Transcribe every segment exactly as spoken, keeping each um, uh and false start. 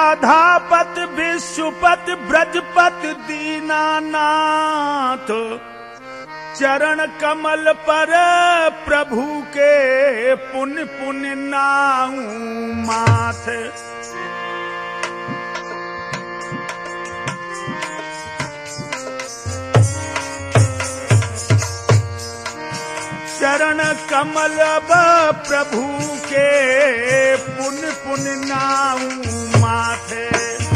राधापत विश्वपत ब्रजपत दीनानाथ, चरण कमल पर प्रभु के पुण्य पुण्य नाऊ माथ। चरण कमल प्रभु के पुण्य पुण्य नाऊ माथे।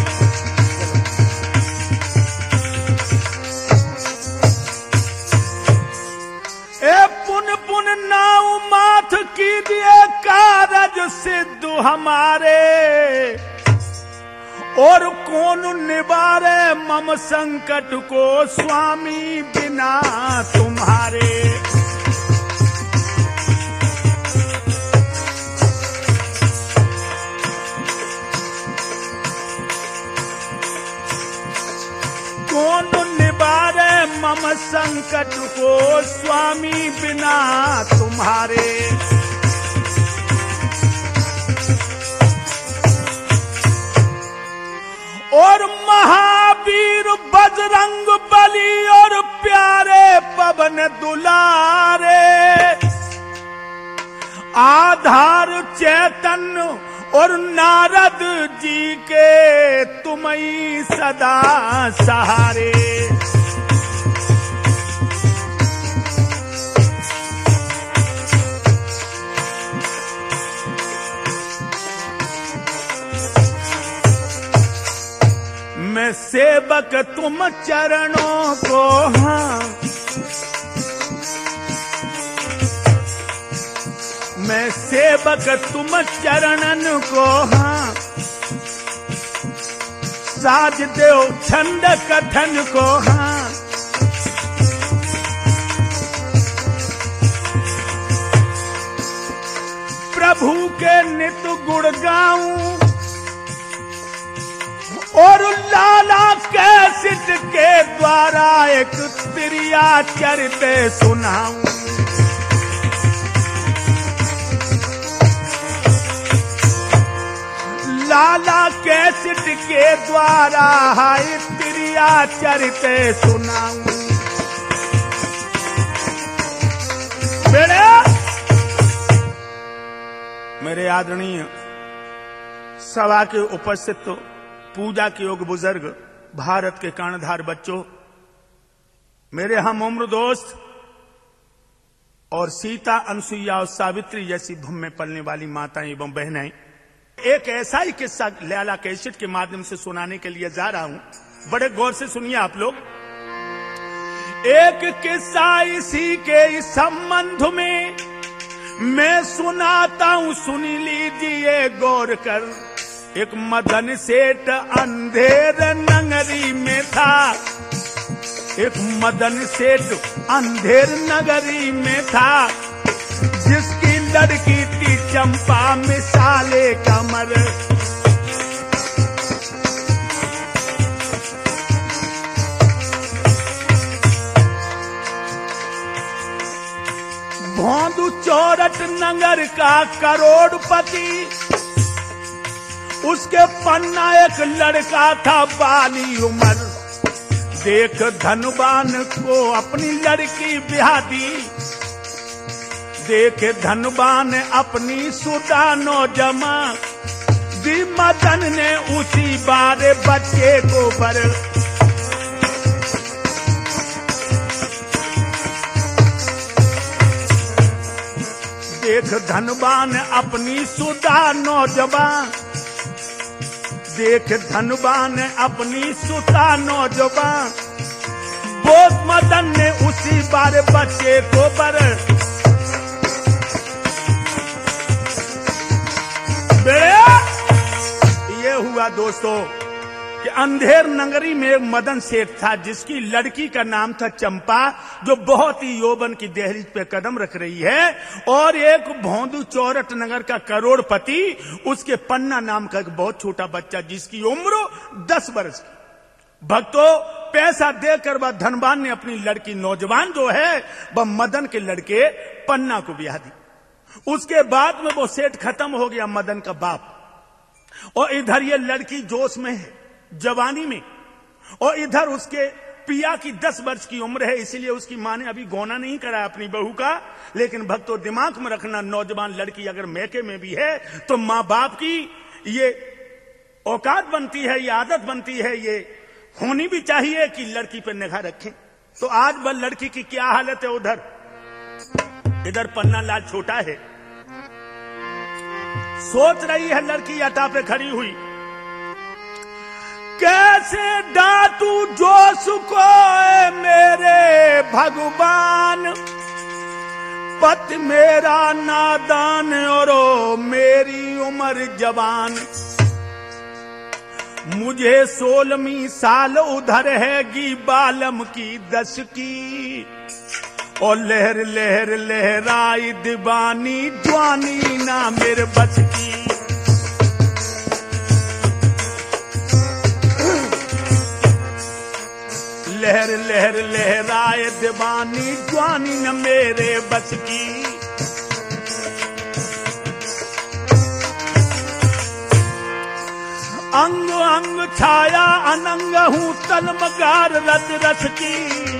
ए पुण्य पुण्य नाऊ माथ की दिए कारज सिद्ध हमारे, और कौन निवारे मम संकट को स्वामी बिना तुम्हारे। कौन निवारे मम संकट को स्वामी बिना तुम्हारे। और महावीर बजरंग बली और प्यारे पवन दुलारे, आधार चैतन्य और नारद जी के तुम्हीं सदा सहारे। मैं सेवक तुम चरणों को, हाँ मैं सेवक तुम चरणन को, हाँ साज देव छंद कथन को, हाँ प्रभु के नित गुण गाऊं, और लाला कैसेट के द्वारा एक त्रिया चरित सुनाऊं। लाला कैसेट के द्वारा हाय त्रिया चरित सुनाऊं। मेरे मेरे आदरणीय सभा के उपस्थित पूजा के योग बुजुर्ग, भारत के कर्णधार बच्चों, मेरे हम उम्र दोस्त और सीता, अनसुईया और सावित्री जैसी भूमि में पलने वाली माताएं एवं बहनें, एक ऐसा ही किस्सा लाला कैसेट के माध्यम से सुनाने के लिए जा रहा हूं। बड़े गौर से सुनिए आप लोग। एक किस्सा इसी के इस संबंध में मैं सुनाता हूं, सुन लीजिए गौर कर। एक मदन सेठ अंधेर नगरी में था, एक मदन सेठ अंधेर नगरी में था, जिसकी लड़की थी चंपा मिसाले कमर। भोंदू चौरठ नगर का करोड़पति, उसके पन्ना एक लड़का था बाली उमर। देख धनवान को अपनी लड़की ब्याह दी, देख धनवान अपनी सुदा नौजवान दी। मदन ने उसी बारे बच्चे को बर। देख धनवान अपनी सुदा नौजवान, देख धनवान अपनी सुता नौजवान। बोध मदन ने उसी बार बच्चे को बर। ये हुआ दोस्तों कि अंधेर नगरी में एक मदन सेठ था, जिसकी लड़की का नाम था चंपा, जो बहुत ही यौवन की दहलीज पे कदम रख रही है। और एक भोंदू चौरठ नगर का करोड़पति, उसके पन्ना नाम का एक बहुत छोटा बच्चा, जिसकी उम्र दस वर्ष की। भक्तों, पैसा देकर वह धनवान ने अपनी लड़की नौजवान जो है वह मदन के लड़के पन्ना को ब्याह दी। उसके बाद में वो सेठ खत्म हो गया, मदन का बाप। और इधर ये लड़की जोश में है, जवानी में, और इधर उसके पिया की दस वर्ष की उम्र है, इसीलिए उसकी मां ने अभी गौना नहीं करा अपनी बहू का। लेकिन भक्तों, दिमाग में रखना, नौजवान लड़की अगर मैके में भी है तो मां बाप की ये औकात बनती है, ये आदत बनती है, ये होनी भी चाहिए कि लड़की पर निगाह रखें। तो आज वह लड़की की क्या हालत है, उधर इधर पन्ना लाल छोटा है, सोच रही है लड़की अटा पे खड़ी हुई, कैसे डांटू जोश को मेरे भगवान, पति मेरा नादान और मेरी उम्र जवान, मुझे सोलहवीं साल उधर हैगी बालम की दस की, और लहर लहर लहराई दीवानी जवानी ना मेरे बस की। लहर लहर लहराए दीवानी जवानी न मेरे बस की। अंग अंग छाया अनंग हूं तलमगार रत रस की,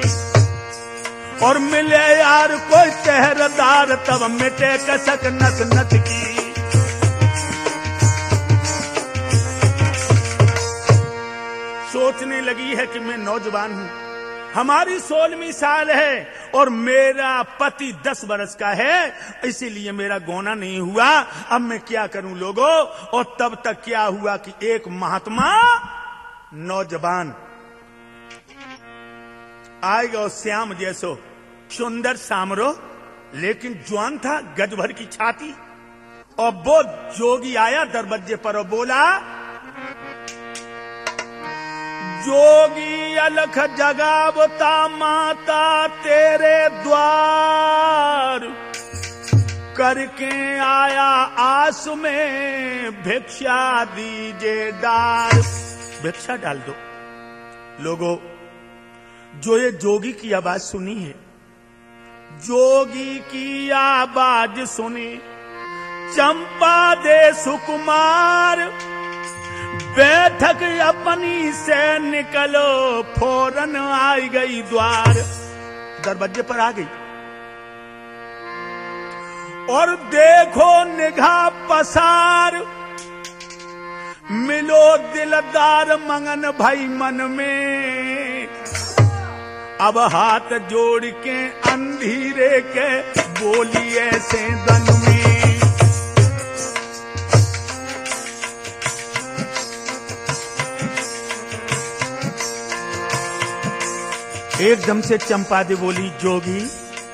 और मिले यार कोई चेहरदार तब मिटे कसक नस नस की। सोचने लगी है कि मैं नौजवान हूं, हमारी सोलहवीं साल है और मेरा पति दस बरस का है, इसीलिए मेरा गौना नहीं हुआ। अब मैं क्या करूं लोगों। और तब तक क्या हुआ कि एक महात्मा नौजवान आएगा, और श्याम जैसो सुंदर सामरो, लेकिन जवान था, गज भर की छाती। और वो जोगी आया दरवाजे पर और बोला, जोगी अलख जगावता माता तेरे द्वार, करके आया आस में भिक्षा दीजे डाल। भिक्षा डाल दो। लोगों, जो ये जोगी की आवाज सुनी है, जोगी की आवाज सुनी चंपा दे सुकुमार, बैठक अपनी से निकलो फौरन आई गई द्वार। दरवाजे पर आ गई और देखो निगाह पसार, मिलो दिलदार मंगन भाई मन में। अब हाथ जोड़ के अंधेरे के बोली ऐसे दन में, एकदम से चंपा दे बोली, जोगी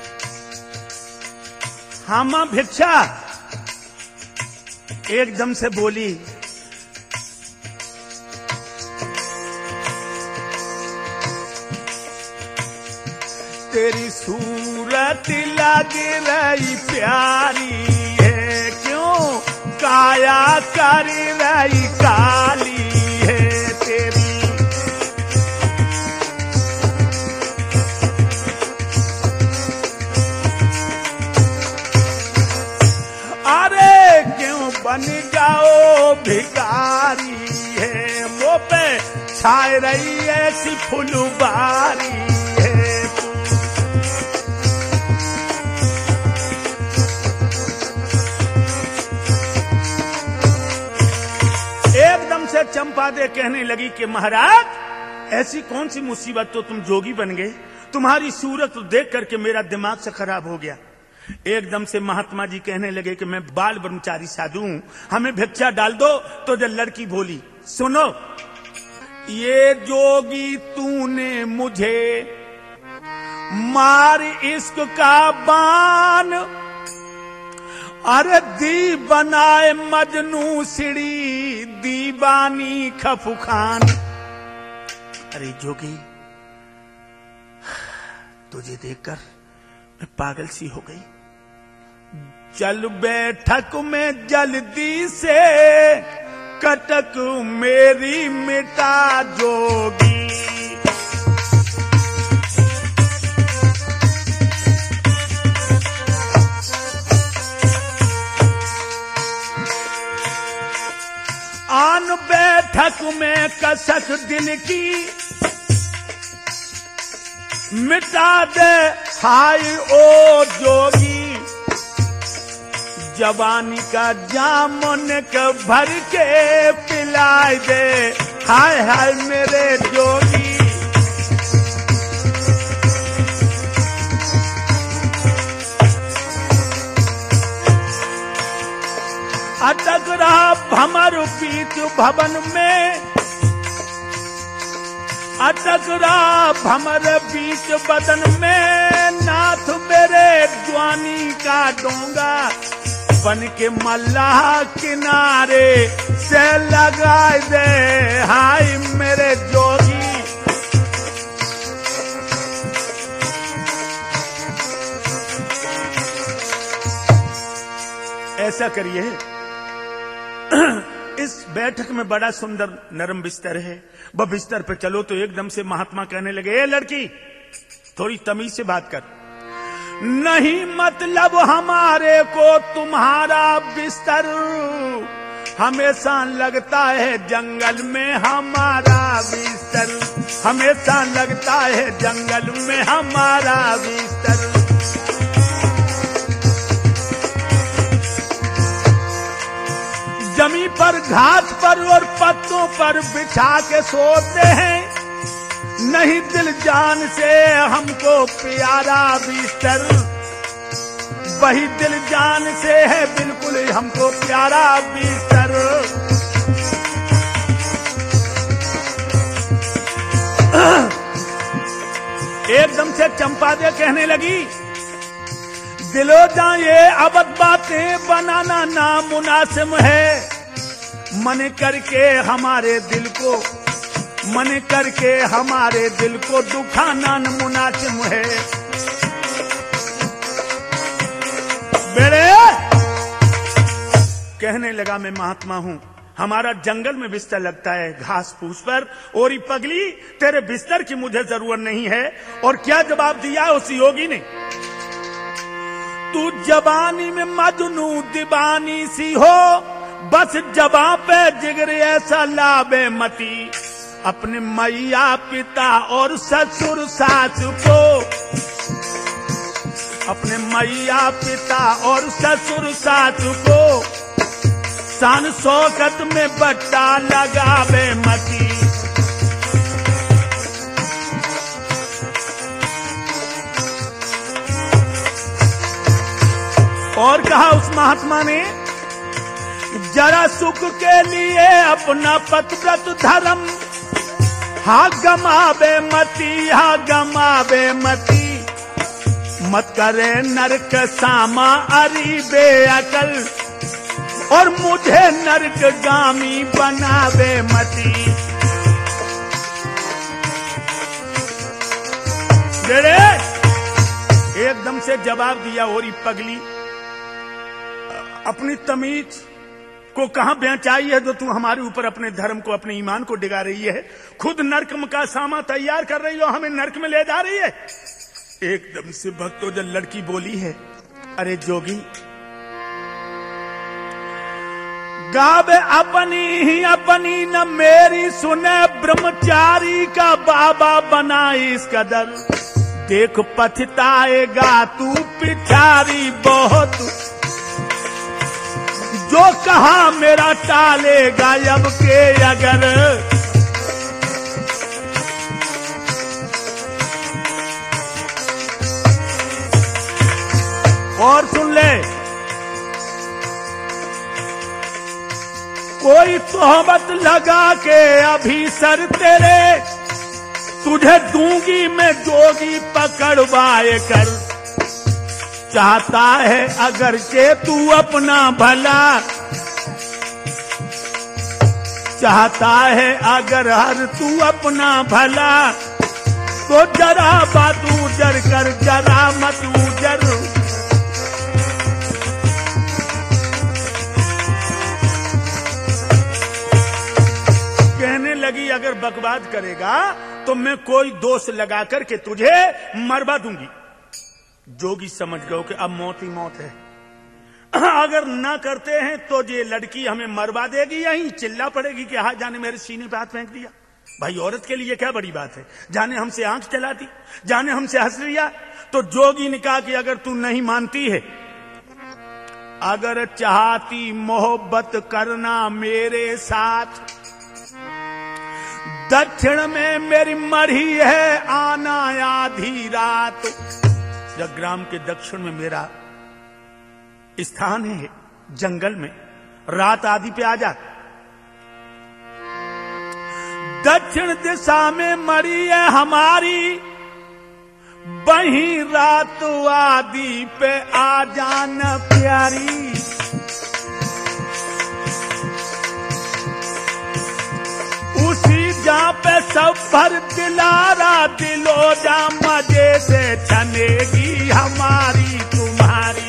हाँ मां भिक्षा। एकदम से बोली, तेरी सूरत लग रही प्यारी है, क्यों काया कर रही काली है तेरी। बन जाओ भिखारी है, मुंह पे छाए रही ऐसी फुलबारी है। एकदम से चंपा दे कहने लगी कि महाराज, ऐसी कौन सी मुसीबत तो तुम जोगी बन गए, तुम्हारी सूरत तो देख करके मेरा दिमाग से खराब हो गया। एकदम से महात्मा जी कहने लगे कि मैं बाल ब्रह्मचारी साधु हूं, हमें भिक्षा डाल दो। तो जब लड़की बोली, सुनो ये जोगी तूने मुझे मार इश्क का बान, अरे दी बनाए मजनू सिड़ी दीवानी खफू खान। अरे जोगी, तुझे देखकर मैं पागल सी हो गई, चल बैठक में जल्दी से कटक मेरी मिटा जोगी। कसक में कसक दिल की मिटा दे हाय ओ जोगी, जवानी का जामुन के भर के पिलाए दे हाय हाय मेरे जोगी। अटक रहा भमर बीच भवन में, अटक रहा भमर बीच बदन में, नाथ मेरे जवानी का डोंगा बन के मल्लाह किनारे से लगाए दे हाय मेरे जोगी। ऐसा करिए। इस बैठक में बड़ा सुंदर नरम बिस्तर है, वह बिस्तर पे चलो। तो एकदम से महात्मा कहने लगे, ए लड़की थोड़ी तमीज से बात कर, नहीं मतलब हमारे को तुम्हारा बिस्तर, हमेशा लगता है जंगल में हमारा बिस्तर, हमेशा लगता है जंगल में हमारा बिस्तर। जमी पर घाट पर और पत्तों पर बिछा के सोते हैं, नहीं दिल जान से हमको प्यारा बिस्तर, वही दिल जान से है बिल्कुल हमको प्यारा बिस्तर। एकदम से चंपा दे कहने लगी, दिलो जा ये अबद बातें बनाना नामुनासिब है, मन करके हमारे दिल को, मन करके हमारे दिल को दुखाना मुनासिब है। बेड़े कहने लगा, मैं महात्मा हूं, हमारा जंगल में बिस्तर लगता है घास फूस पर, और ये पगली तेरे बिस्तर की मुझे जरूरत नहीं है। और क्या जवाब दिया उस योगी ने, तू जवानी में मजनू दीवानी सी हो, बस जबा पे जिगर ऐसा लाबे मती, अपने मैया पिता और ससुर सास को, अपने मैया पिता और ससुर सास को शान शौकत में बट्टा लगावे मती। और कहा उस महात्मा ने, जरा सुख के लिए अपना पतिव्रत धर्म हा गमावे मती, हा गमावे मती, मत करे नरक सामा अरी बेअकल, और मुझे नरक गामी बनावे मती। एकदम से जवाब दिया, और ये पगली अपनी तमीज को कहां बेचाई है जो तू हमारे ऊपर अपने धर्म को, अपने ईमान को डिगा रही है, खुद नरक का सामा तैयार कर रही हो, हमें नरक में ले जा रही है। एकदम से भक्तों जब लड़की बोली है, अरे जोगी गावे अपनी ही अपनी न मेरी सुने, ब्रह्मचारी का बाबा बना इस कदर, देख पछताएगा तू पिछारी बहुत, जो कहा मेरा टालेगा अब के अगर। और सुन ले, कोई तोहमत लगा के अभी सर तेरे, तुझे दूंगी मैं जोगी पकड़वाए कर, चाहता है अगर के तू अपना भला, चाहता है अगर हर तू अपना भला, तो जरा बात उजर कर, जरा मत उजर। कहने लगी, अगर बकवाद करेगा तो मैं कोई दोष लगा करके तुझे मरवा दूंगी। जोगी समझ गए कि अब मौत ही मौत है। अगर ना करते हैं तो ये लड़की हमें मरवा देगी, यहीं चिल्ला पड़ेगी कि हाँ जाने मेरे सीने पे हाथ फेंक दिया। भाई औरत के लिए क्या बड़ी बात है, जाने हमसे आंख चला दी, जाने हमसे हंस लिया। तो जोगी ने कहा कि अगर तू नहीं मानती है, अगर चाहती मोहब्बत करना मेरे साथ, दक्षिण में मेरी मढ़ी है आना आधी रात। जगग्राम के दक्षिण में मेरा स्थान है, जंगल में, रात आधी पे आ जा। दक्षिण दिशा में मड़ी है हमारी, वहीं रात आदि पे आ जाना प्यारी। उसी जा पे सब भर दिलारा दिलो जा, मजे से छनेगी हमारी तुम्हारी।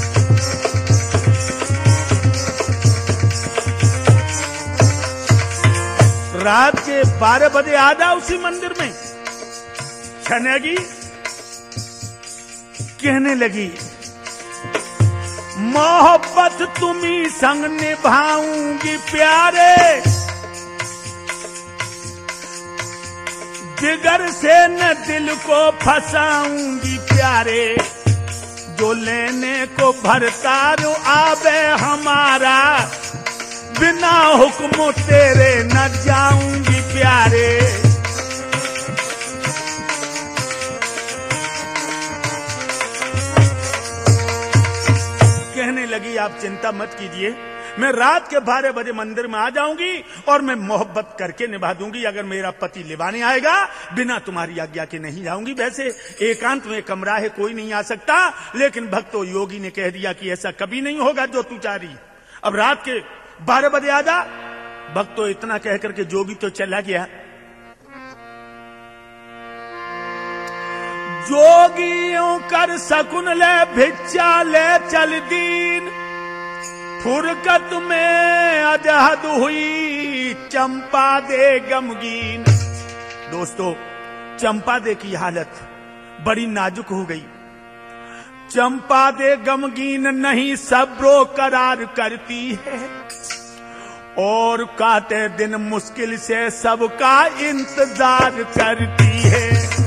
रात के बारह बजे आ जा उसी मंदिर में, छनेगी। कहने लगी मोहब्बत तुम्ही संग निभाऊंगी प्यारे, जिगर से न दिल को फंसाऊंगी प्यारे। जो लेने को भरतारू आवे हमारा, बिना हुक्म तेरे न जाऊंगी प्यारे। कहने लगी आप चिंता मत कीजिए, मैं रात के बारह बजे मंदिर में आ जाऊंगी और मैं मोहब्बत करके निभा दूंगी। अगर मेरा पति लिवाने आएगा, बिना तुम्हारी आज्ञा के नहीं जाऊंगी। वैसे एकांत में कमरा है, कोई नहीं आ सकता, लेकिन भक्तो योगी ने कह दिया कि ऐसा कभी नहीं होगा जो तू चाह रही। अब रात के बारह बजे आ जा। भक्तो इतना कहकर के जोगी तो चला गया। जोगियों कर सकुन ले भिक्षा ले चल दीन, फुरकत में अजहद हुई चंपा दे गमगीन। दोस्तों, चंपा दे की हालत बड़ी नाजुक हो गई। चंपा दे गमगीन नहीं सब्रो करार करती है, और काटे दिन मुश्किल से सबका इंतजार करती है।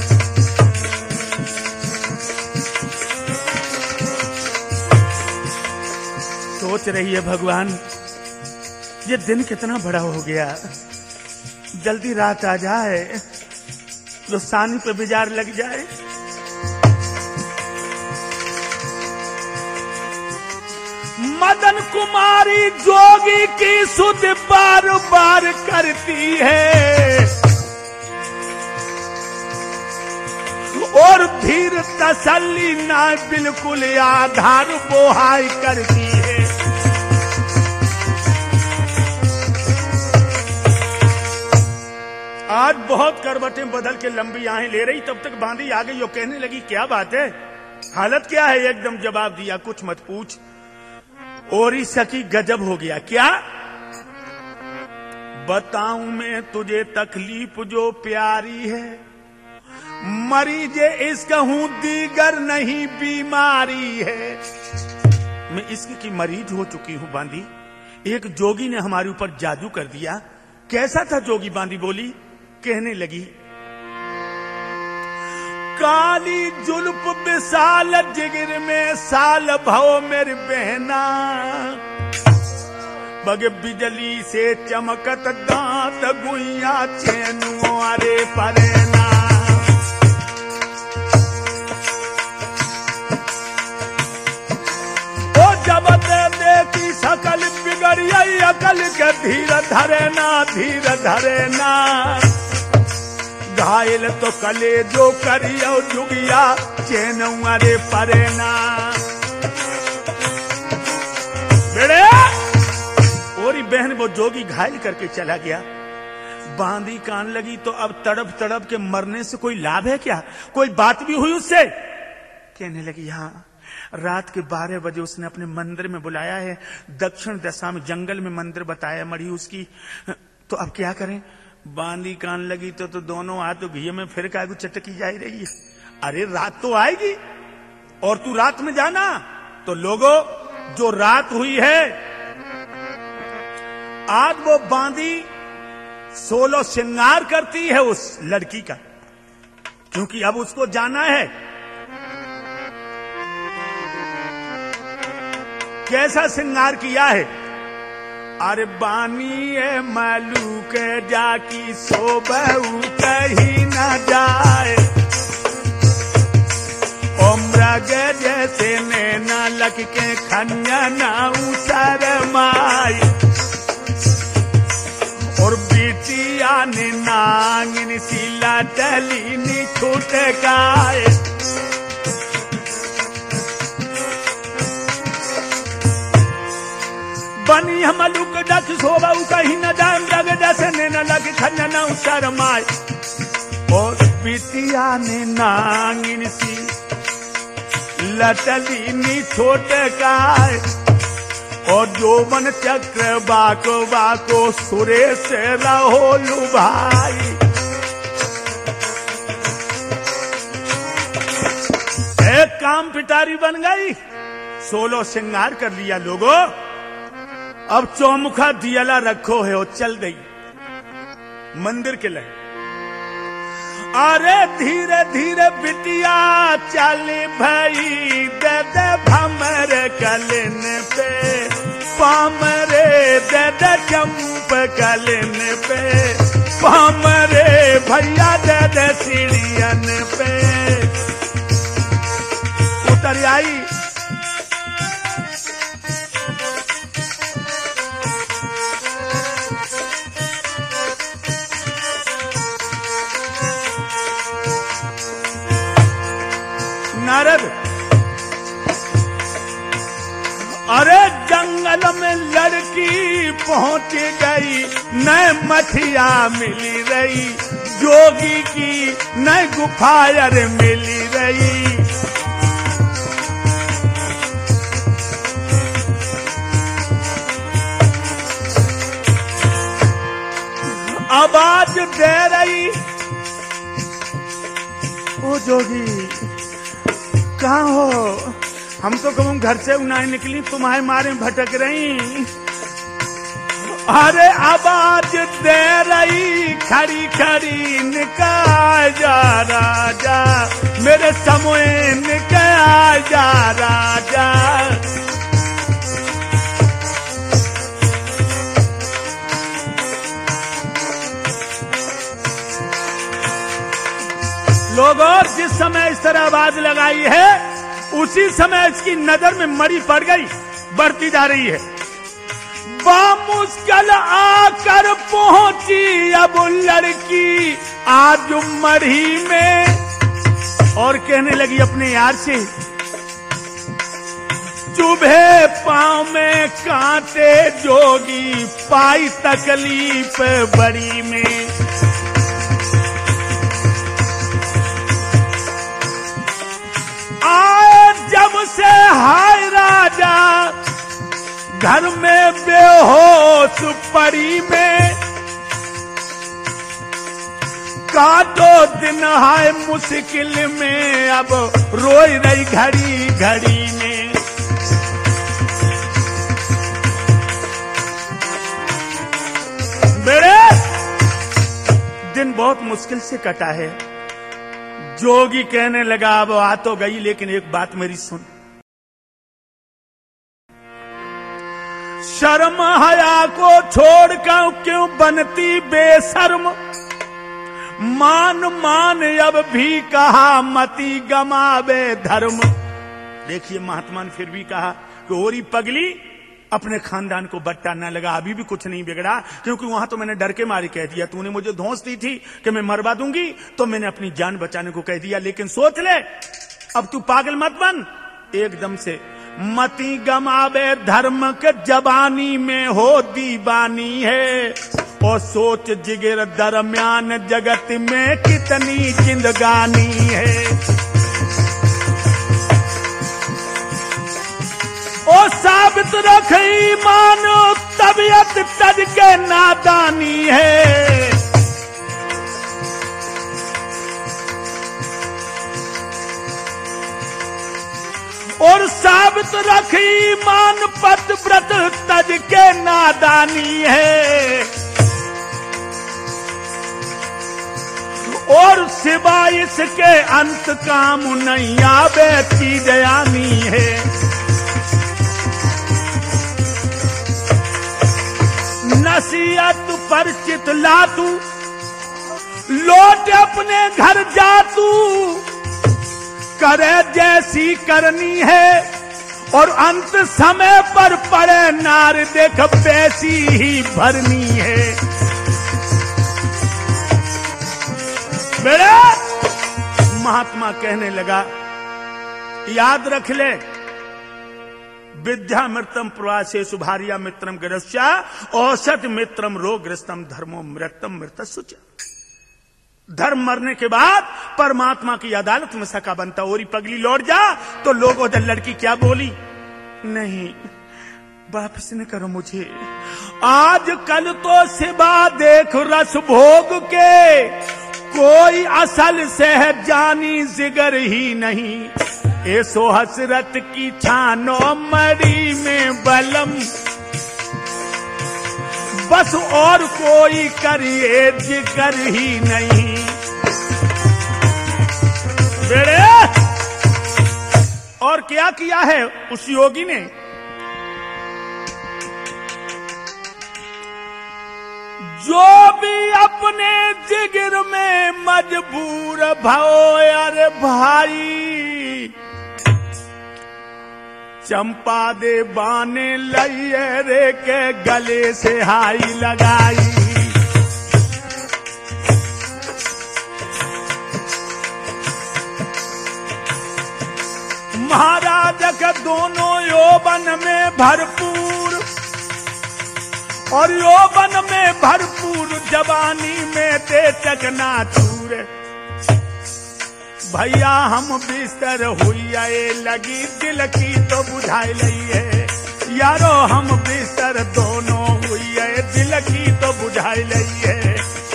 सोच रही है भगवान, ये दिन कितना बड़ा हो गया, जल्दी रात आ जाए, जो सानी पे बिजार लग जाए। मदन कुमारी जोगी की सुध बार बार करती है, और धीर तसल्ली ना बिल्कुल आधार बोहाई करती है। आज बहुत करवटें बदल के लंबी आहें ले रही, तब तक बांदी आ गई और कहने लगी क्या बात है, हालत क्या है। एकदम जवाब दिया, कुछ मत पूछ, और सकी गजब हो गया। क्या बताऊं मैं तुझे तकलीफ जो प्यारी है, मरीजे इश्क हूं दीगर नहीं बीमारी है। मैं इश्क की मरीज हो चुकी हूं बांदी। एक जोगी ने हमारे ऊपर जादू कर दिया। कैसा था जोगी? बांदी बोली, कहने लगी काली जुल्फ विशाल जिगर में साल भव मेरी बहना, बग बिजली से चमकत दांत गुइया चैनुआरे परेना। ओ जब देखी सकल बिगड़िया अकल के धीर धरे ना धीर धरे ना, घायल तो कले जो करियो जुगिया चैनुआरे परेना। बेड़े और बहन वो जोगी घायल करके चला गया। बांदी कान लगी तो अब तड़प तड़प के मरने से कोई लाभ है क्या? कोई बात भी हुई उससे? कहने लगी हाँ, रात के बारह बजे उसने अपने मंदिर में बुलाया है, दक्षिण दिशा में जंगल में मंदिर बताया मड़ी उसकी। तो अब क्या करें? बांदी कान लगी तो, तो दोनों हाथ तो घी में फिर काय को चटकी जा रही है। अरे रात तो आएगी और तू रात में जाना। तो लोगों जो रात हुई है, आज वो बांदी सोलह श्रृंगार करती है उस लड़की का, क्योंकि अब उसको जाना है। कैसा श्रृंगार किया है? अरे बानी है मालू के जाकी सोबहू कहीं न जाए, ओ मृग जैसे नैना लग के खन्ना उसर माई, और बिटिया ने नांगिन सीला डली नी छूट गाए। बनी हम लुक डक सोबहू कहीं न जाए, मृग जैसे नैना लग खन्ना उसर माई, और बिटिया ने नांगिन सी लटली नी छोट गाय, और जोबन चक्र बाको बाको सुरेश रहो लुभाई। एक काम पिटारी बन गई, सोलह श्रृंगार कर लिया लोगों, अब चौमुखा दियला रखो है, और चल गई मंदिर के लिए। अरे धीरे धीरे बिटिया चली भई, दे दे भमर कलिन पे पामरे, दे दे चंप कलिन पे पामरे, भैया दे दे सीढ़ियन पे। उतर आई नारद। अरे जंगल में लड़की पहुंच गई, न मठिया मिली रही, जोगी की न गुफायर मिली रही। आवाज दे रही, ओ जोगी कहाँ हो? हम तो कहूँ घर से उनाई निकली, तुम्हारे मारे भटक रही। अरे आवाज दे रही खड़ी खड़ी, निकाल जा राजा मेरे समोए, निकाल जा राजा। लोगों जिस समय इस तरह आवाज लगाई है, उसी समय इसकी नजर में मरी पड़ गई, बढ़ती जा रही है। बामुश्किल आकर पहुंची अब लड़की आज मरी में, और कहने लगी अपने यार से, चुभे पांव में कांटे जोगी, पाई तकलीफ बड़ी में। आए जब से हाय राजा घर में बेहोश पड़ी में, काटो दिन हाय मुश्किल में, अब रोई रही घड़ी घड़ी में। मेरे दिन बहुत मुश्किल से कटा है। जोगी कहने लगा, अब आ तो गई, लेकिन एक बात मेरी सुन। शर्म हया को छोड़कर क्यों बनती बेशर्म, मान मान अब भी कहा मती गमावे धर्म। देखिए महात्मा ने फिर भी कहा कि ओरी पगली, अपने खानदान को बट्टा न लगा, अभी भी कुछ नहीं बिगड़ा, क्योंकि वहां तो मैंने डर के मारे कह दिया, तूने मुझे धौंस दी थी कि मैं मरवा दूंगी, तो मैंने अपनी जान बचाने को कह दिया, लेकिन सोच ले, अब तू पागल मत बन। एकदम से मती गमावे धर्म के जबानी में हो दीवानी है, और सोच जिगर दरमियान जगत में कितनी जिंदगानी है। ओ साबित रख ईमान तबियत तज के नादानी है, और साबित साबित रखी मान पत व्रत तज के नादानी है, और सिवाय इसके अंत काम नहीं आवे चीज आनी है। नसीहत परिचित लातू लौट अपने घर जा तू, करे जैसी करनी है, और अंत समय पर पड़े नार देख वैसी ही भरनी है। बेटा महात्मा कहने लगा, याद रख ले, विद्या मृतम प्रवासे सुभारिया मित्रम गिरस्या औसत मित्रम रोगग्रस्तम धर्मो मृतम मृत सुच। धर्म मरने के बाद परमात्मा की अदालत में सका बनता। और पगली लौट जा तो लोग उधर लड़की क्या बोली, नहीं वापस न करो मुझे, आज कल तो सिवा देख रस भोग के, कोई असल सहज जानी जिगर ही नहीं। ऐसो हसरत की छानो मड़ी में बलम, बस और कोई करिए जिगर ही नहीं। बेड़े और क्या किया है उस योगी ने, जो भी अपने जिगर में मजबूर भो, अरे भाई चंपा दे बाने लइए रे के गले से हाई लगाई। महाराज के दोनों यौवन में भरपूर, और यौवन में भरपूर जवानी में दे चकना चूर। भैया हम बिस्तर हुई लगी दिल की तो बुझाई लई है, यारो हम बिस्तर दोनों हुई है दिल की तो बुझाई लई है।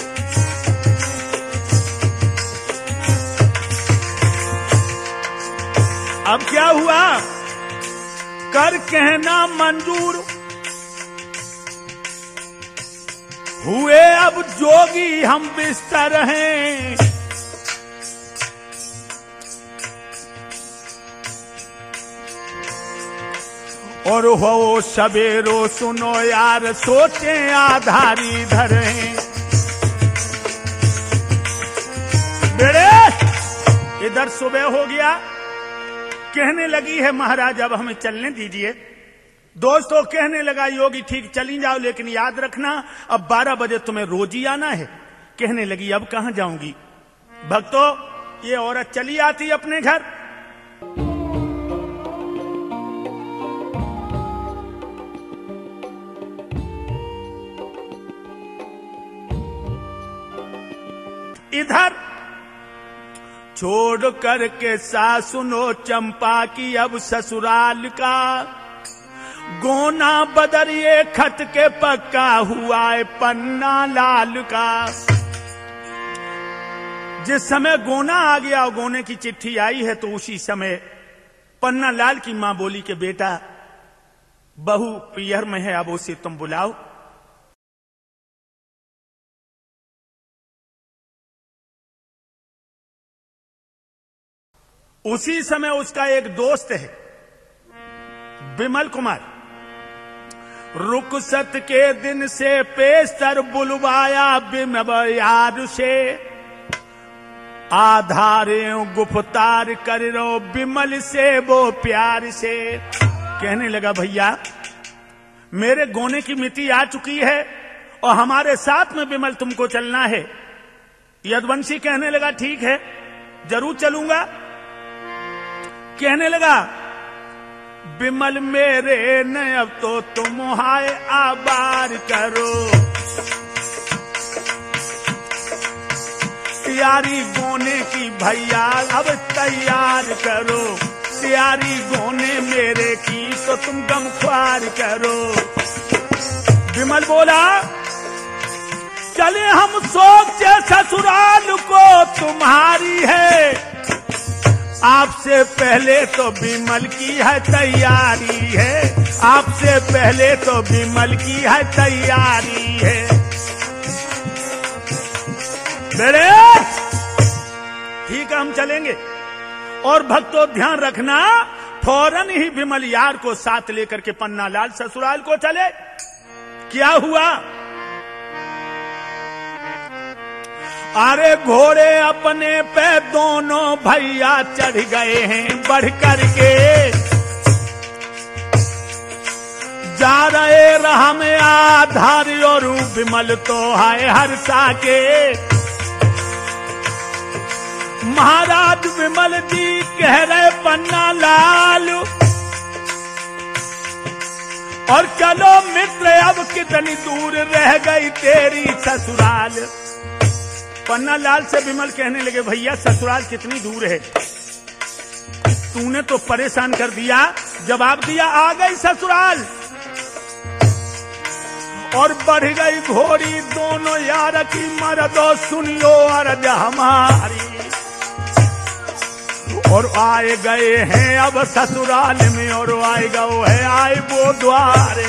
अब क्या हुआ, कर कहना मंजूर हुए, अब जोगी हम बिस्तर हैं। और हो सवेरो सुनो यार सोचे आधारी धरे। बेड़े इधर सुबह हो गया, कहने लगी है महाराज अब हमें चलने दीजिए। दोस्तों कहने लगा योगी ठीक चली जाओ, लेकिन याद रखना अब बारह बजे तुम्हें रोज ही आना है। कहने लगी अब कहां जाऊंगी। भक्तों ये औरत चली आती अपने घर, इधर छोड़ करके सासुनो चंपा की अब ससुराल का, गोना बदरिए खत के पक्का हुआ है पन्ना लाल का। जिस समय गोना आ गया और गोने की चिट्ठी आई है, तो उसी समय पन्ना लाल की मां बोली कि बेटा बहू पियर में है, अब उसे तुम बुलाओ। उसी समय उसका एक दोस्त है विमल कुमार, रुखसत के दिन से पेशतर बुलवाया बिमल यार से, आधारे गुफ्तार कर रो बिमल से वो प्यार से। कहने लगा भैया मेरे गोने की मिति आ चुकी है और हमारे साथ में बिमल तुमको चलना है। यदुवंशी कहने लगा ठीक है जरूर चलूंगा। कहने लगा बिमल मेरे न अब तो तुम हाय आबार करो, तैयारी गोने की भैया अब तैयार करो, तैयारी गोने मेरे की तो तुम गमख्वार करो। बिमल बोला चले हम सोचे ससुराल को तुम्हारी है, आपसे पहले तो विमल की है तैयारी है, आपसे पहले तो विमल की है तैयारी है। बेड़े ठीक है, हम चलेंगे। और भक्तों ध्यान रखना, फौरन ही विमल यार को साथ लेकर के पन्ना लाल ससुराल को चले। क्या हुआ? अरे घोड़े अपने पे दोनों भैया चढ़ गए हैं बढ़ करके, जा रहे राह में आधार और विमल तो है हर्षा के। महाराज विमल जी कह रहे पन्ना लाल, और चलो मित्र अब कितनी दूर रह गई तेरी ससुराल। पन्ना लाल से विमल कहने लगे, भैया ससुराल कितनी दूर है, तूने तो परेशान कर दिया। जवाब दिया, आ गई ससुराल। और बढ़ गई घोड़ी दोनों यार की, मर्दो सुनियो अर्ज हमारी। और आए गए हैं अब ससुराल में, और आए गए है आए वो द्वारे।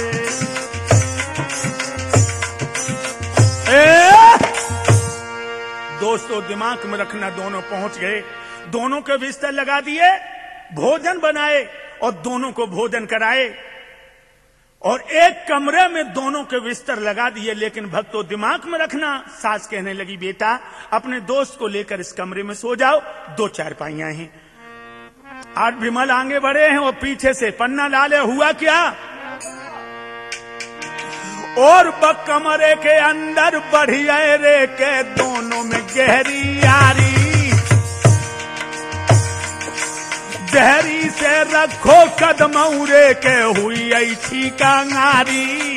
ए दोस्तों दिमाग में रखना, दोनों पहुंच गए, दोनों के बिस्तर लगा दिए, भोजन बनाए और दोनों को भोजन कराए, और एक कमरे में दोनों के बिस्तर लगा दिए। लेकिन भक्तों दिमाग में रखना, सास कहने लगी, बेटा अपने दोस्त को लेकर इस कमरे में सो जाओ, दो चारपाइयां हैं। आज विमल आगे बढ़े हैं और पीछे से पन्ना लाल। हुआ क्या? और कमरे के अंदर बढ़िया रे के दोनों में गहरी यारी, गहरी से रखो कदम उरे के हुई ऐसी कांगारी।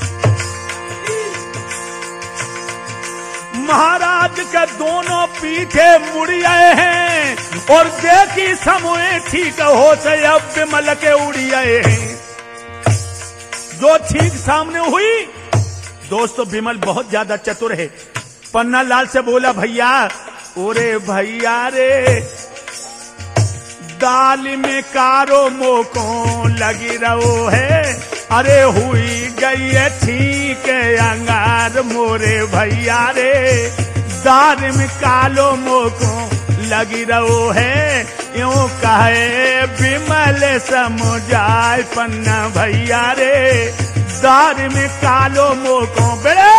महाराज के दोनों पीछे मुड़ आए हैं, और देखी समूह ठीक हो से अब विमल के उड़ी आए हैं। जो ठीक सामने हुई, दोस्तों विमल बहुत ज्यादा चतुर है। पन्ना लाल से बोला, भैया ओरे भैया रे, दाल में कारो मोको लगी रहो है, अरे हुई गई है ठीक अंगार मोरे भैया रे, दाल में कालो मोको लगी रहो है, यूं कहे विमल समझाए पन्ना भैया रे, दाल में कालो मोको। बेड़े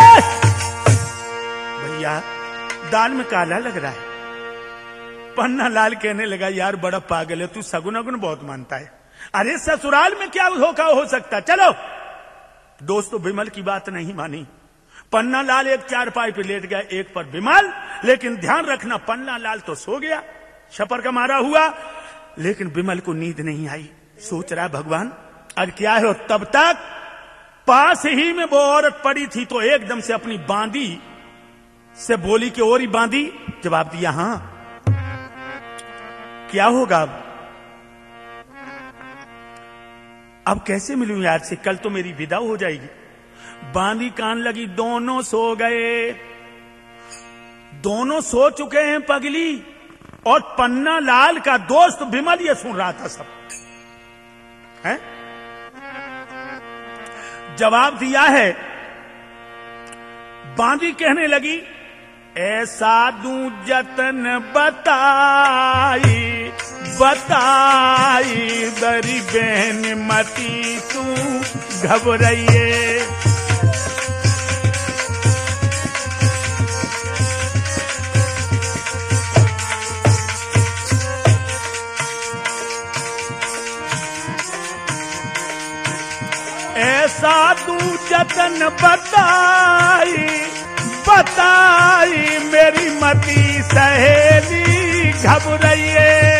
भैया दाल में काला लग रहा है। पन्ना लाल कहने लगा, यार बड़ा पागल है तू, सगुन अगुन बहुत मानता है। अरे ससुराल में क्या धोखा हो सकता, चलो। दोस्तों विमल की बात नहीं मानी। पन्ना लाल एक चारपाई पे लेट गया, एक पर विमल। लेकिन ध्यान रखना, पन्ना लाल तो सो गया, छपर का मारा हुआ, लेकिन विमल को नींद नहीं आई। सोच रहा भगवान आज क्या है। और तब तक पास ही में वो औरत पड़ी थी, तो एकदम से अपनी बांदी से बोली कि ओरी बांदी। जवाब दिया, हाँ क्या होगा अब अब कैसे मिलूं यार से, कल तो मेरी विदा हो जाएगी। बांदी कान लगी, दोनों सो गए, दोनों सो चुके हैं पगली। और पन्ना लाल का दोस्त विमल ये सुन रहा था सब है। जवाब दिया है, बांदी कहने लगी, ऐसा दूं जतन बताई बताई, बड़ी बहन मती तू घबराइए। ऐसा दूं जतन बताई बताई, मेरी मती सहेली घबराइए।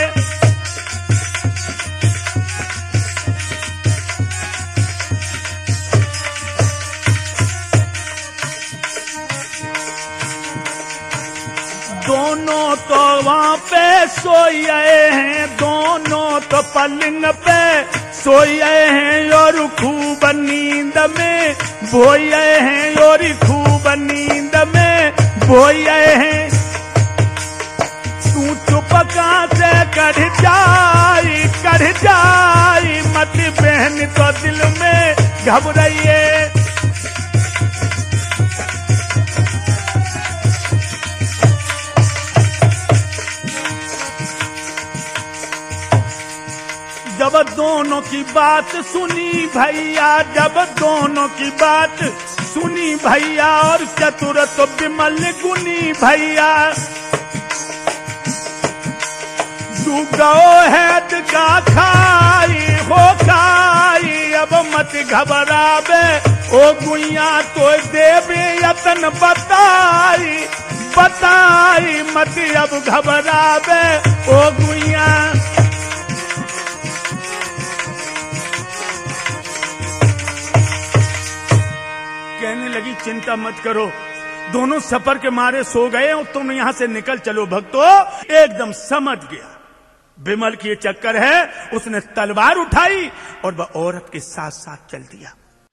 दोनों तो वहां पे सोए हैं, दोनों तो पलंग पे सोए हैं, और खूब नींद में बोए हैं, और खूब नींद में बोए हैं। तू चुप का रे कढ़ जाई कढ़ जाई मत बहन तो दिल में घबराइए। जब दोनों की बात सुनी भैया जब दोनों की बात सुनी भैया और चतुर तो विमल गुनी भैया गो है का खाई हो खाई अब मत घबरावे ओ गुइया तो देवे यतन बताई बताई मत अब घबरावे ओ गुइया। कहने लगी चिंता मत करो दोनों सफर के मारे सो गए और तुम यहां से निकल चलो भक्तों। एकदम समझ गया विमल की ये चक्कर है। उसने तलवार उठाई और वह औरत के साथ साथ चल दिया।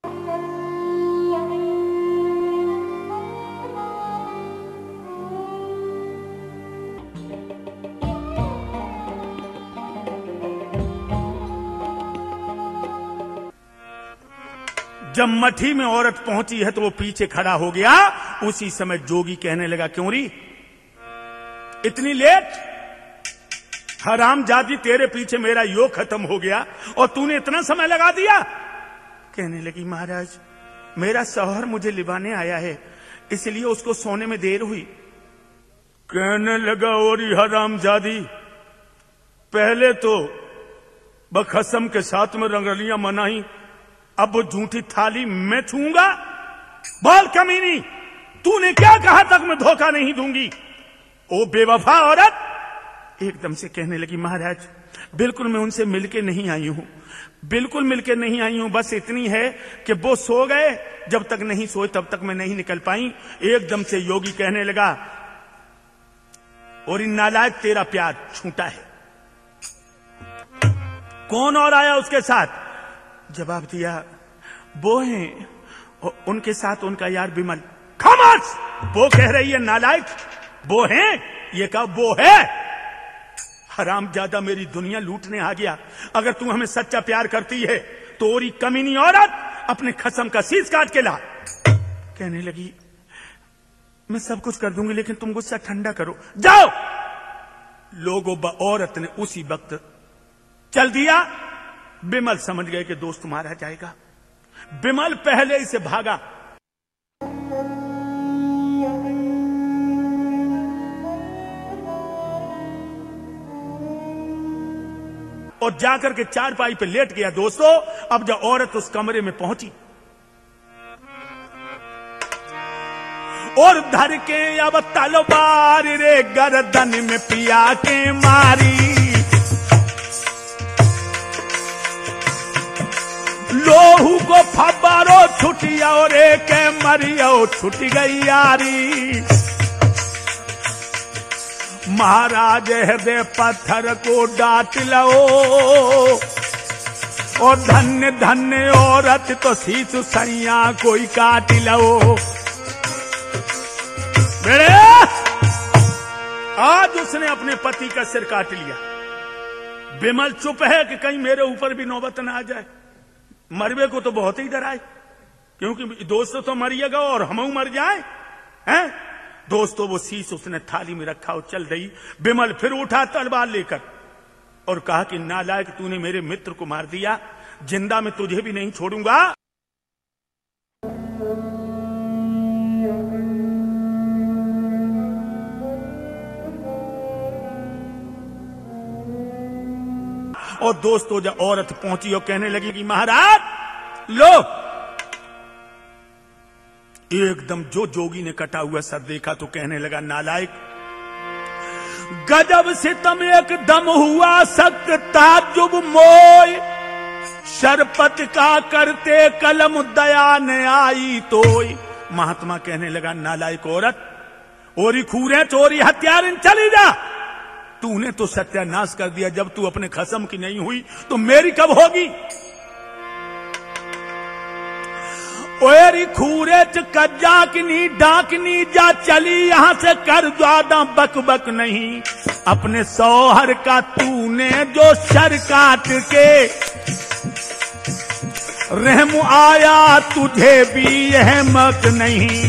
जब मठी में औरत पहुंची है तो वो पीछे खड़ा हो गया। उसी समय जोगी कहने लगा क्यों री इतनी लेट, हरामजादी तेरे पीछे मेरा योग खत्म हो गया और तूने इतना समय लगा दिया। कहने लगी महाराज मेरा शौहर मुझे लिवाने आया है इसलिए उसको सोने में देर हुई। कहने लगा और हरामजादी पहले तो बखसम के साथ में रंगलियां मनाई अब वो झूठी थाली मैं छूंगा। बोल कमीनी तूने क्या कहा तक मैं धोखा नहीं दूंगी। ओ बेवफा औरत एकदम से कहने लगी महाराज बिल्कुल मैं उनसे मिलके नहीं आई हूं बिल्कुल मिलके नहीं आई हूं बस इतनी है कि वो सो गए जब तक नहीं सोए तब तक मैं नहीं निकल पाई। एकदम से योगी कहने लगा और इन नालायक तेरा प्यार छूटा है। कौन और आया उसके साथ? जवाब दिया वो हैं और उनके साथ उनका यार विमल। खामोश वो कह रही है नालायक वो हैं ये कहा वो है। हरामजादा मेरी दुनिया लूटने आ गया। अगर तू हमें सच्चा प्यार करती है तो ओरी कमीनी औरत अपने खसम का शीश काट के ला। कहने लगी मैं सब कुछ कर दूंगी लेकिन तुम गुस्सा ठंडा करो जाओ। लोगों ब औरत ने उसी वक्त चल दिया। विमल समझ गए कि दोस्त मारा जाएगा। विमल पहले ही से भागा। और जाकर के चारपाई पे लेट गया। दोस्तों अब जब औरत उस कमरे में पहुंची और धर के अब तलवार रे गर्दन में पिया के मारी। लोहू को फब्बारो छुटिया और एक मरिया छुट गई यारी। महाराज हृदय पत्थर को डांट लो और धन्य धन्य औरत तो शीश सैया कोई काट लो। मेरे आज उसने अपने पति का सिर काट लिया। विमल चुप है कि कहीं मेरे ऊपर भी नौबत न आ जाए। मरवे को तो बहुत ही डर आए क्योंकि दोस्तों तो मरिएगा और हम मर जाए हैं। दोस्तों वो शीश उसने थाली में रखा और चल गई। विमल फिर उठा तलवार लेकर और कहा कि नालायक तूने मेरे मित्र को मार दिया जिंदा में तुझे भी नहीं छोड़ूंगा। और दोस्तों जब औरत पहुंची और कहने लगी कि महाराज लो। एकदम जो जोगी ने कटा हुआ सर देखा तो कहने लगा नालायक गजब सितम एकदम हुआ सख्त ताजुब मोय। शरपत का करते कलम दया न आई तोय। महात्मा कहने लगा नालायक औरत ओरी खूरे चोरी हत्यारिन चली जा। तूने तो सत्यानाश कर दिया। जब तू अपने खसम की नहीं हुई तो मेरी कब होगी। ओरी खूरे च कज्जा की नी डाकनी जा चली यहां से कर ज्यादा बक बक नहीं। अपने सौहर का तूने जो सर काट के, रहम आया तुझे भी यह मत नहीं।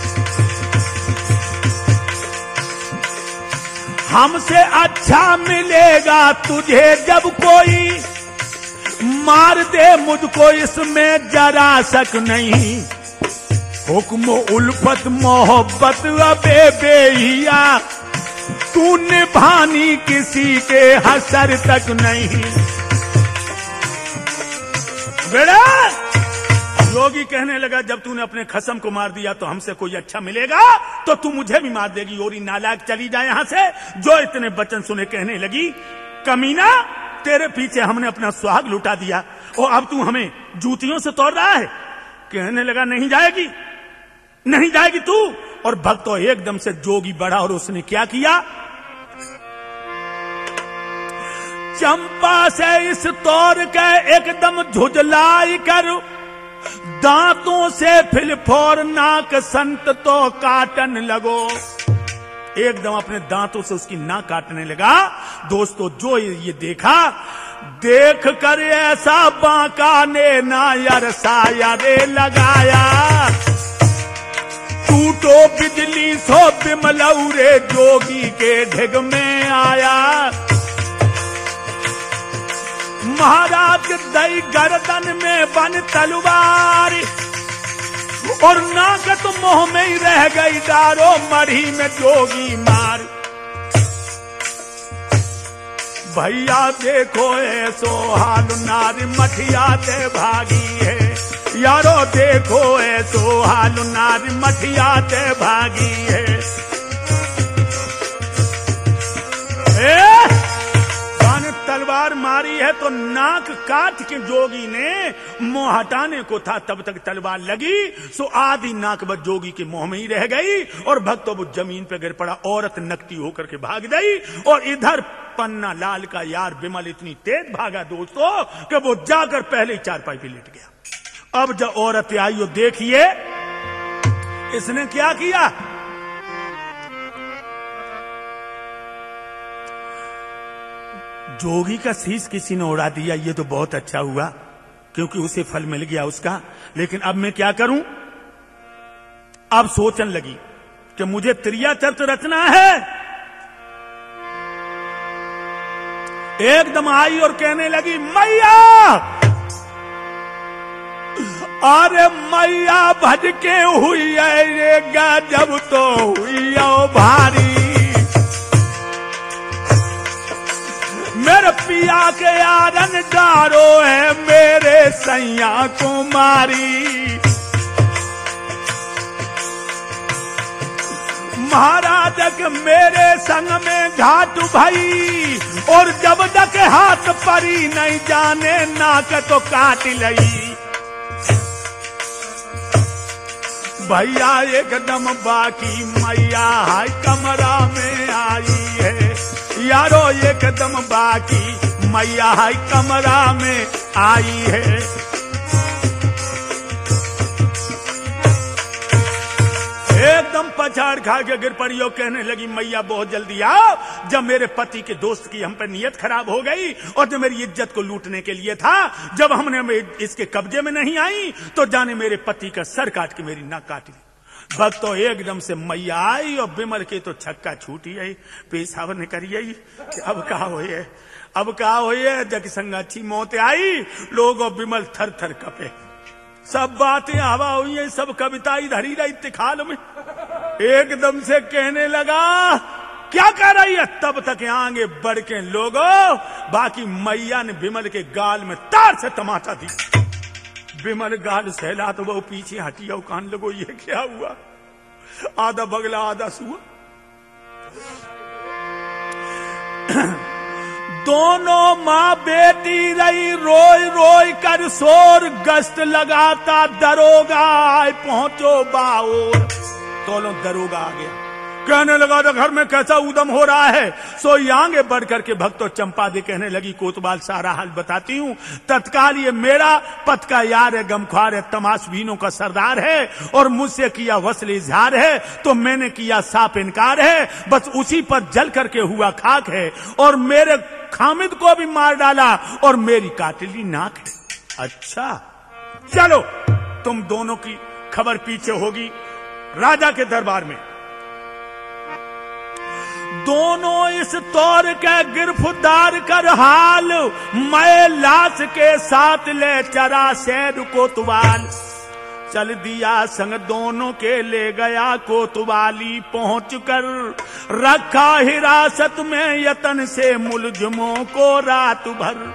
हमसे अच्छा मिलेगा तुझे जब कोई मार दे मुझको, इसमें जरा शक नहीं। हुक्म उल्फत मोहब्बत अबे बेहिया, तू निभानी किसी के हसर तक नहीं। बेड़ा योगी कहने लगा, जब तूने अपने खसम को मार दिया तो हमसे कोई अच्छा मिलेगा तो तू मुझे भी मार देगी। और नालायक चली जाए यहां से। जो इतने वचन सुने कहने लगी, कमीना तेरे पीछे हमने अपना सुहाग लुटा दिया और अब तू हमें जूतियों से तोड़ रहा है। कहने लगा, नहीं जाएगी, नहीं जाएगी तू। और भक्त तो एकदम से जोगी बढ़ा और उसने क्या किया, चंपा से इस तौर के एकदम झुझलाई कर, दांतों से फिलफोर नाक संत तो काटन लगो। एकदम अपने दांतों से उसकी नाक काटने लगा। दोस्तों जो ये देखा, देख कर ऐसा बांका ने ना यरसा यारे लगाया, टूटो बिजली सो बिमलौरे जोगी के ढिग में आया। महाराज दई गर्दन में बन तलवार, और नाकत मोह में ही रह गई डारो मढ़ी में जोगी मार। भैया देखो ऐसो हाल नारी मठिया ते भागी है, यारो देखो ऐसो हाल नारी मठिया ते भागी है। ए? तलवार मारी है तो नाक काट के जोगी ने मुंह हटाने को था, तब तक तलवार लगी सो आधी नाक बस जोगी के मुंह में ही रह गई। और भक्त तो वो जमीन पे गिर पड़ा। औरत नकटी होकर के भाग गई। और इधर पन्ना लाल का यार विमल इतनी तेज भागा दोस्तों कि वो जाकर पहले ही चारपाई पे लेट गया। अब जब औरत आई, देखिए इसने क्या किया। जोगी का शीश किसी ने उड़ा दिया, ये तो बहुत अच्छा हुआ क्योंकि उसे फल मिल गया उसका। लेकिन अब मैं क्या करूं। अब सोचने लगी कि मुझे त्रिया चरित्र रचना है। एकदम आई और कहने लगी, मैया अरे मैया भज के हुई है गजब तो हुई ओ भारी, मेरे पिया के आरन डारो है मेरे सैया कुमारी। महाराज के मेरे संग में घाट भई, और जब तक हाथ परी नहीं जाने नाक तो काट लई। भैया एकदम बाकी मैया हाय कमरा में आई है, यारो एकदम बाकी मैया हाय कमरा में आई है। एकदम पछाड़ खा के गिर पड़ी और कहने लगी, मैया बहुत जल्दी आओ। जब मेरे पति के दोस्त की हम पर नियत खराब हो गई और जो मेरी इज्जत को लूटने के लिए था, जब हमने इसके कब्जे में नहीं आई तो जाने मेरे पति का सर काट के मेरी नाक काट ली। भक्त तो एकदम से मैया आई और बिमल के तो छक्का छूटी आई, पेशाब ने करी आई। अब कहा हो ये, अब कहा हो ये, जग संग अच्छी मौत आई। लोग और बिमल थर थर कपे, सब बातें हवा हुई है, सब कविता धरी रही इत्तिखाल में। एकदम से कहने लगा, क्या कर रही है। तब तक आगे बढ़ के लोगों, बाकी मैया ने बिमल के गाल में तार से तमाचा दी। बिमल गाल सहला तो वो पीछे हटिया, कान लगो ये क्या हुआ। आधा बगला आधा सुआ। दोनों माँ बेटी रही रोई रोई कर शोर, गश्त लगाता दरोगा आए पहुंचो बाओर। दोनों दरोगा आ गया। कहने लगा तो घर में कैसा उदम हो रहा है। सो आगे बढ़ करके भक्त और चंपा दे कहने लगी कोतवाल सारा हाल बताती हूं। तत्काल ये मेरा पथ का यार है, गमख्वार है, तमाशबीनों का सरदार है और मुझसे किया वस्ल इजहार है, तो मैंने किया साफ इनकार है। बस उसी पर जल करके हुआ खाक है और मेरे खामिद को भी मार डाला और मेरी काटली नाक है। अच्छा चलो तुम दोनों की खबर पीछे होगी राजा के दरबार में। दोनों इस तौर के गिरफ्तार कर हाल, मैं लाश के साथ ले चरा शहर कोतवाल। चल दिया संग दोनों के ले गया कोतवाली, पहुंच कर रखा हिरासत में यतन से मुलजिमों को रात भर।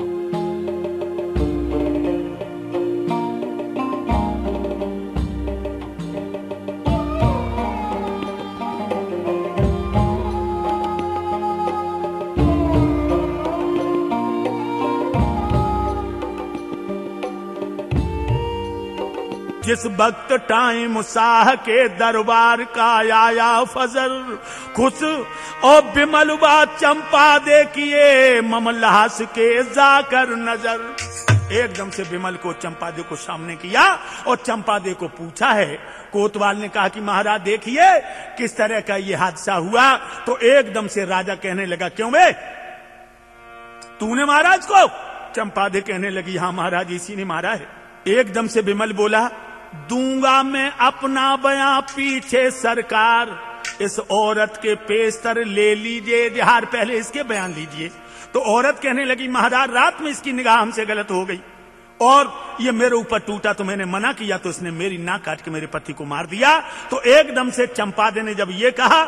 जिस वक्त टाइम शाह के दरबार का आया फजर, खुश और बिमलवा चंपा देखिए ममलहास के जाकर नजर। एकदम से बिमल को चंपा दे को सामने किया और चंपा दे को पूछा है। कोतवाल ने कहा कि महाराज देखिए किस तरह का ये हादसा हुआ। तो एकदम से राजा कहने लगा क्यों बे तूने महाराज को? चंपा दे कहने लगी हाँ महाराज इसी ने मारा है। एकदम से बिमल बोला दूंगा मैं अपना बयां पीछे सरकार, इस औरत के पेस्तर ले लीजिए इजहार, पहले इसके बयान लीजिए। तो औरत कहने लगी महाराज रात में इसकी निगाह हमसे गलत हो गई और ये मेरे ऊपर टूटा तो मैंने मना किया तो इसने मेरी नाक काट के मेरे पति को मार दिया। तो एकदम से चंपादे ने जब ये कहा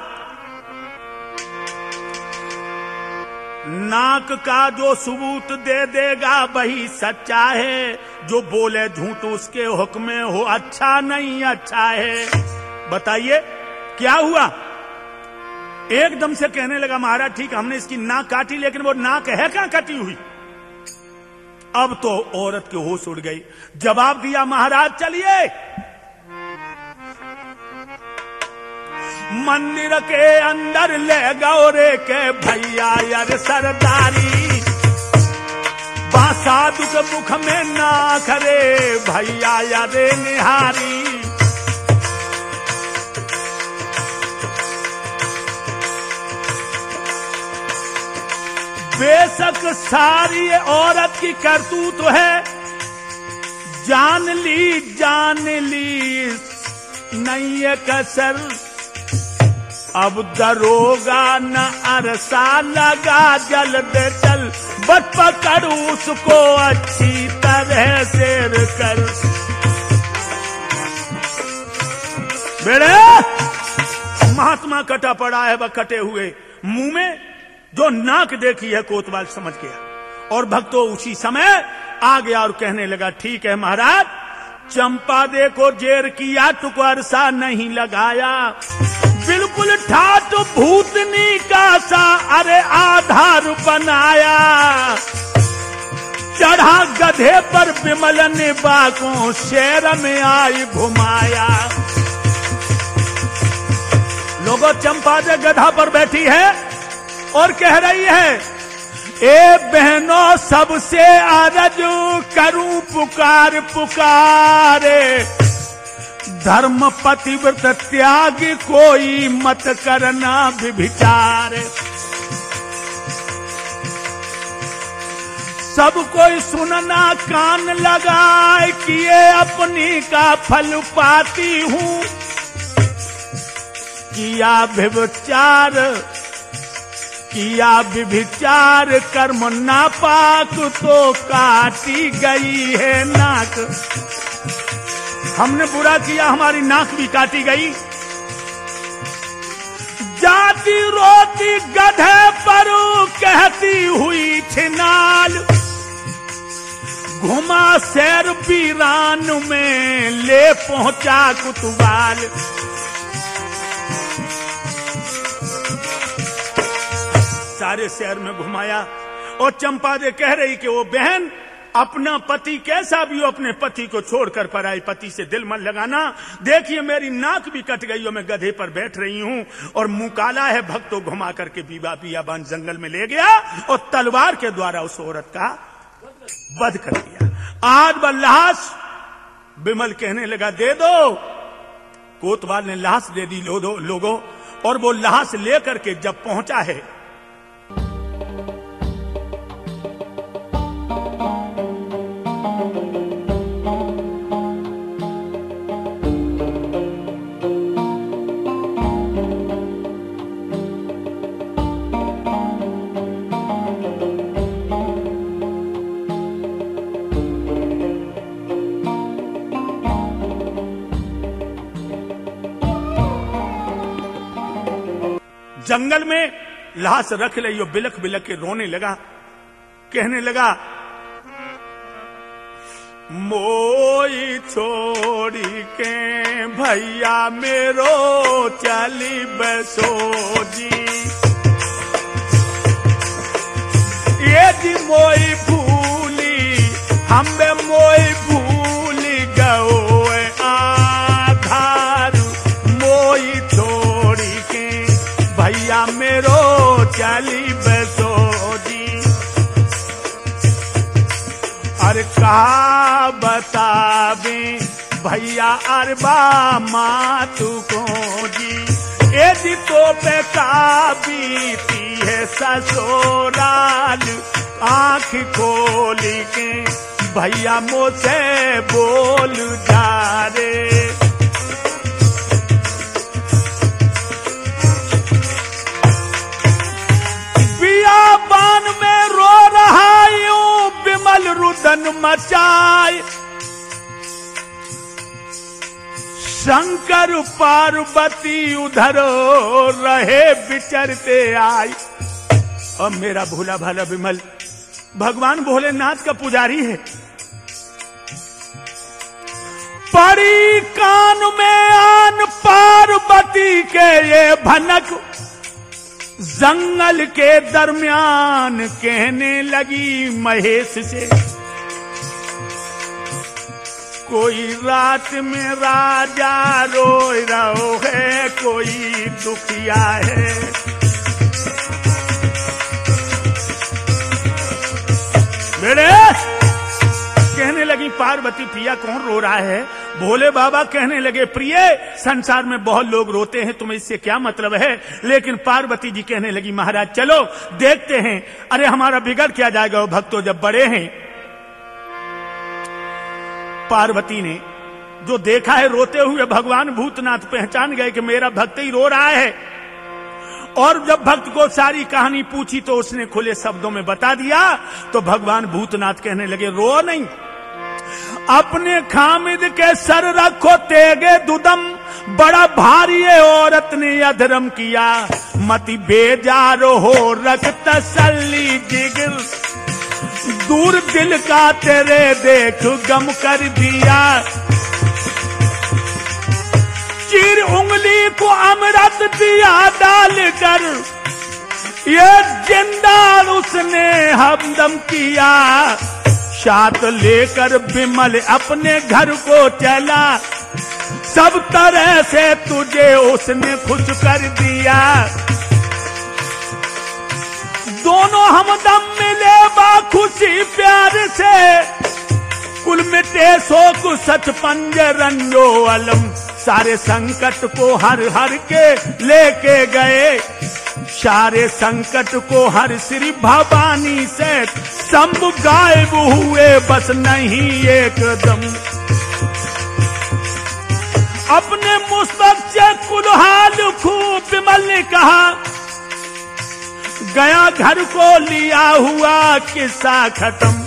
नाक का जो सबूत दे देगा वही सच्चा है, जो बोले झूठ उसके हुक्म में हो अच्छा नहीं अच्छा है। बताइए क्या हुआ? एकदम से कहने लगा महाराज ठीक हमने इसकी नाक काटी लेकिन वो नाक है कहां कटी हुई। अब तो औरत के होश उड़ गई। जवाब दिया महाराज चलिए मंदिर के अंदर ले गौरे के भैया यार सरदारी, बासादु के मुख में ना खरे भैया यार निहारी। बेशक सारी औरत की करतूत है, जान ली जान ली नहीं है कसर। अब दरोगा न अरसा लगा जल्द चल, बट पकड़ उसको अच्छी तरह से कर। बेड़े महात्मा कटा पड़ा है वह कटे हुए मुंह में जो नाक देखी है कोतवाल समझ गया और भक्तों उसी समय आ गया और कहने लगा ठीक है महाराज चंपा दे को जेर किया तुको अरसा नहीं लगाया, बिल्कुल ठाट भूतनी का सा अरे आधार बनाया। चढ़ा गधे पर विमल ने बाकों शहर में आई घुमाया। लोगों चंपा दे गधा पर बैठी है और कह रही है ए बहनों सबसे आरजू करूं पुकार पुकारे, धर्म पतिव्रत त्याग कोई मत करना विभिचार। सब कोई सुनना कान लगाए किए अपनी का फल पाती हूं, किया व्यभिचार किया व्यभिचार कर्म नापाक तो काटी गई है नाक। हमने बुरा किया हमारी नाक भी काटी गई। जाती रोती गधे पर कहती हुई छिनाल, घुमा शहर वीरान में ले पहुंचा कुतवाल। सारे शहर में घुमाया और चंपा दे कह रही कि वो बहन अपना पति कैसा भी हो, अपने पति को छोड़कर पराई पति से दिल मत लगाना। देखिए मेरी नाक भी कट गई हो, मैं गधे पर बैठ रही हूं और मुंह काला है, भक्तों घुमा करके बीबा बियाबान जंगल में ले गया और तलवार के द्वारा उस औरत का वध कर दिया। आज वह लाश, बिमल कहने लगा दे दो, कोतवाल ने लाश दे दी लोगों, और वो लाश लेकर के जब पहुंचा है जंगल में, लाश रख ले, यो बिलख बिलख के रोने लगा, कहने लगा मोई छोड़ी के भैया मेरो चली बसो जी, ये जी मोई भूली हमें मोई भूली गो आधार, मोई छोड़ी के भैया मेरो चली बसो जी। अरे का बतावे भैया अरबा मातू को जी, यदि तो पे का बीती है ससुराल, आंख खोली के भैया मुझसे बोल जा रे। बियाबान में रो रहा यूं बिमल रुदन मचाए, शंकर पार्वती उधर रहे विचरते आई। और मेरा भोला भाला बिमल भगवान भोलेनाथ का पुजारी है। पड़ी कान में आन पार्वती के ये भनक, जंगल के दरमियान कहने लगी महेश से, कोई रात में राजा रोए रहो है, कोई दुखिया है। बेड़े कहने लगी पार्वती प्रिया कौन रो रहा है? भोले बाबा कहने लगे प्रिय संसार में बहुत लोग रोते हैं, तुम्हें इससे क्या मतलब है? लेकिन पार्वती जी कहने लगी महाराज चलो देखते हैं। अरे हमारा बिगड़ क्या जाएगा, वो भक्तों जब बड़े हैं। पार्वती ने जो देखा है रोते हुए भगवान भूतनाथ पहचान गए कि मेरा भक्त ही रो रहा है। और जब भक्त को सारी कहानी पूछी तो उसने खुले शब्दों में बता दिया। तो भगवान भूतनाथ कहने लगे रो नहीं, अपने खामिद के सर रखो तेगे दुदम, बड़ा भारी है औरत ने अधर्म किया, मति बेजारो हो रख तसल्ली जिगर, दूर दिल का तेरे देख गम कर दिया, चीर उंगली को अमृत दिया डालकर, ये जिंदा उसने हमदम किया, साथ लेकर बिमल अपने घर को चला, सब तरह से तुझे उसने खुश कर दिया, दोनों हमदम मिले बाखुशी प्यार से, कुल मिटे शोक सच पंजरंजो अलम, सारे संकट को हर हर के लेके गए, सारे संकट को हर श्री भवानी से, शंभु गायब हुए बस नहीं एकदम, अपने मुस्तक से कुलहाल खूब बिमल ने कहा, गया घर को लिया हुआ किस्सा खत्म,